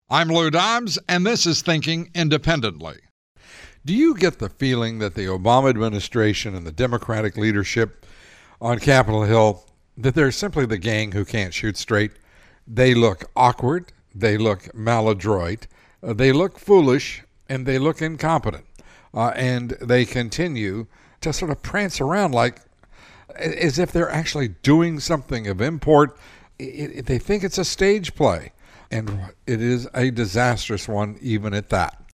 I'm Lou Dobbs, and this is Thinking Independently. Do you get the feeling that the Obama administration and the Democratic leadership on Capitol Hill, that they're simply the gang who can't shoot straight? They look awkward, they look maladroit, they look foolish, and they look incompetent. And they continue to sort of prance around like as if they're actually doing something of import. They think it's a stage play. And it is a disastrous one, even at that.